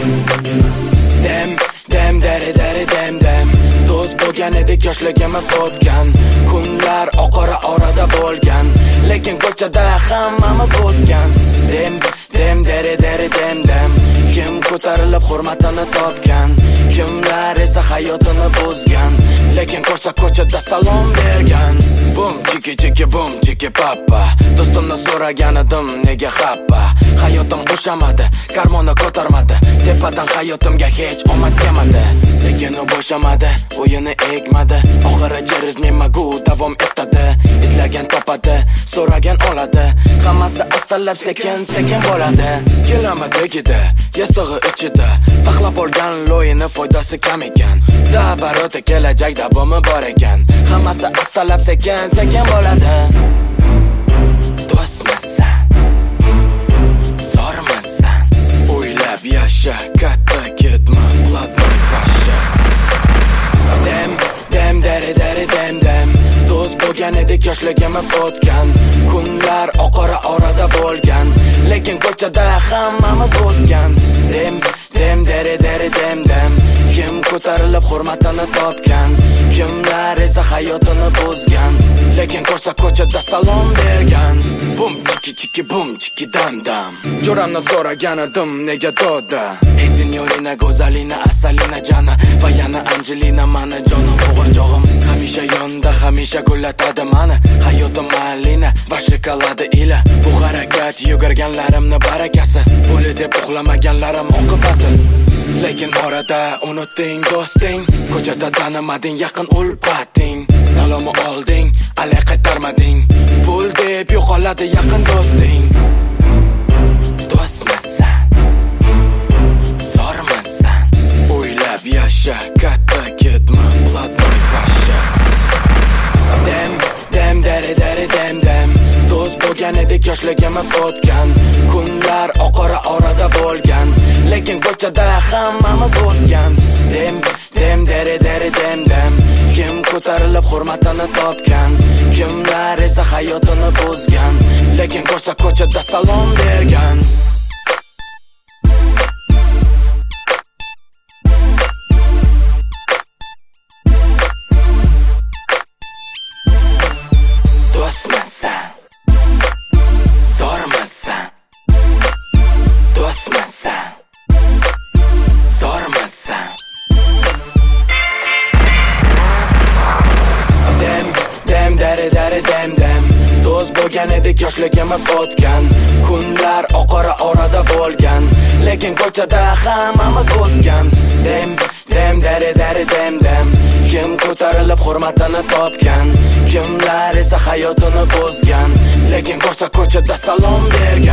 Dem dem do'st bo'lgan edik, yoshligimiz o'tgan kunlar oqara orada bo'lgan, lekin ko'chada hammamiz o'sgan. Dem kim ko'tarilib hurmatini topgan, kimlar esa hayotini buzgan, lekin ko'rsa ko'chada salom bergan. Bum chiki bum chiki papa, do'stimni so'ragan edim nega xappa. Hayotim bo'shamadi, karmoni ko'tarmadi, tepadan hayotimga hech omad kelmadi, lekin u bo'shamadi, o'yini ekmadi. Oxiriga riznimagu davom etadi, izlagan topadi, so'ragan oladi, hammasi astalab sekin bo'ladi. Kelamadagida, yastig'i ichida saqlab olgan lo'yini foydasi kam ekan. Dabaroti kelajakda bumi bor ekan, hammasi astalab sekin bo'ladi. Do'stmisan, zormisan, o'ylab yasha, katta ketma, ulatmay pasha. Dem do'st bo'lgan edik, yoshligimiz o'tgan kunlar oqara orada bo'lgan, lekin ko'chada hammamiz o'sgan. Dem kim ko'tarilib hurmatini topgan, kimlar esa hayotini buzgan, lekin ko'rsa ko'chada salom bergan. Bum chiki bum chiki dam jo'ramni so'ragan edim nega to'da. Ey signorina go'zalina asalina jana, va yana Angelina mani jonim o'g'irjog'im, hamisha yonda hamisha gullatadi mani hayotim malina va shokoladi ila. Bu harakat yugurganlarimni barakasi, bo'li deb uxlamaganlarim oqibati, lekin orada unutding do'sting, ko'chada tanimading yaqin ulfating, salomni olding ale qaytarmading, pul deb yo'qoladi yaqin do'sting. Do'stmisan, zormisan, o'ylab yasha, katta ketma, ulatmay pasha. Dem do'st bo'lgan edik, yoshligimiz o'tgan kunlar oqara orada bo'lgan, lekin ko'chada hammamiz o'sgan. Dem kim ko'tarilib hurmatini topgan, kimlar esa hayotini buzgan, lekin ko'rsa ko'chada salom bergan. Do'stmisan, zormisan, do'stmisan, zormisan. Dem do'st bo'lgan edik, yoshligimiz o'tgan kunlar oqara orada bo'lgan, lekin ko'chada hammamiz o'sgan. Dem kim ko'tarilib hurmatini topgan, kimlar esa hayotini buzgan, lekin ko'rsa ko'chada salom bergan.